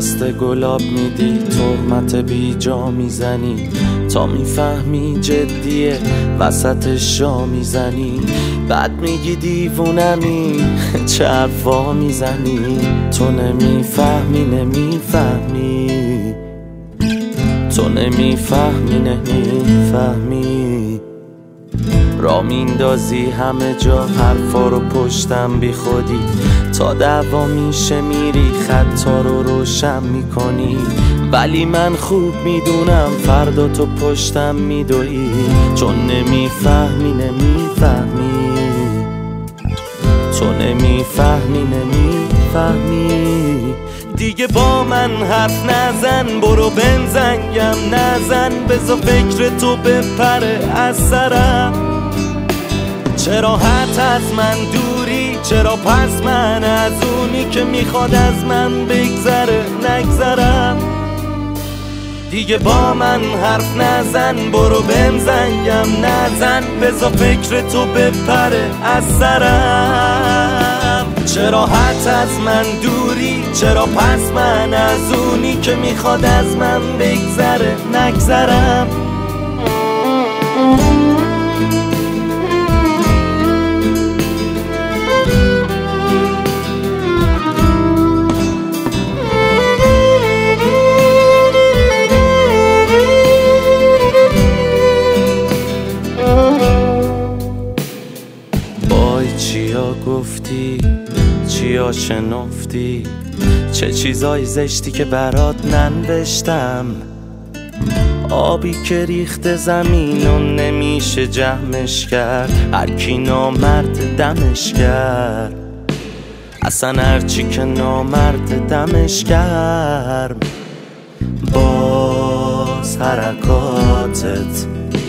دست گلاب میدی، تهمت بی جا میزنی تا میفهمی جدیه، وسط شا میزنی، بعد میگی دیوونمی چه حرفا میزنی. تو نمیفهمی نمیفهمی، تو نمیفهمی نمیفهمی. را میندازی همه جا حرفا رو پشتم بی خودی، تا دعوا میشه میری خطا رو روشن میکنی، ولی من خوب میدونم فردا تو پشتم میدوی، چون نمیفهمی نمیفهمی، تو نمیفهمی نمیفهمی. دیگه با من حرف نزن، برو بنزنگم نزن، بذار فکر تو بپره از سرم. چرا حت از من دوری، چرا پس من از اونی که میخواد از من بگذره نگذرم. دیگه با من حرف نزن، برو بنزنگم نزن، بذار فکر تو بپره از سرم. چرا حت از من دوری، چرا پس من از اونی که میخواد از من بگذره نگذرم. چیا گفتی، چیا شنفتی، چه چیزای زشتی که برات ننوشتم. آبی که ریخته زمین و نمیشه جمعش کرد، هر کی نامرد دمش کرد، اصلا هرچی که نامرد دمش کرد. باز حرکاتت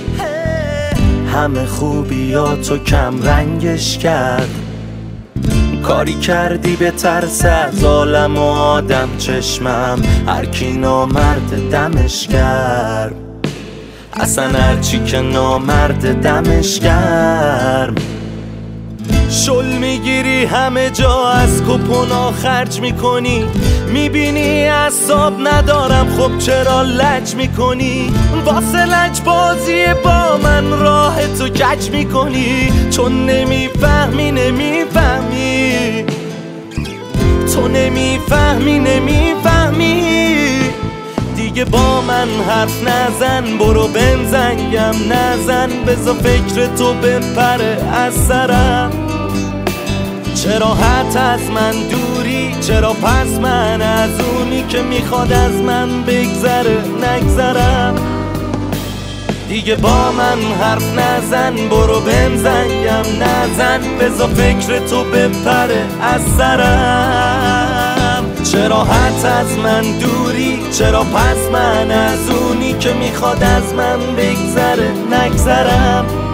همه خوبیاتو کم رنگش کرد، کاری کردی به ترس از عالم و آدم چشمم، هر کی نامرد دمش کرد، اصلا هرچی که نامرد دمش کرد. شل میگیری همه جا، از کپونا خرج میکنی، میبینی اعصاب ندارم، خب چرا لج میکنی؟ واسه لج بازی با من راه تو کج میکنی، چون نمیفهمی نمیفهمی، تو نمیفهمی نمیفهمی. دیگه با من حرف نزن، برو بنزنگم نزن، بذار فکر تو بپره از سرم. چرا حت از من دوری، چرا پس من از اونی که میخواد از من بگذره نگذرم. دیگه با من حرف نزن، برو بنزنگم نزن، بذار فکر تو بپره از سرم. چرا حت از من دوری، چرا پس من از اونی که میخواد از من بگذره نگذرم.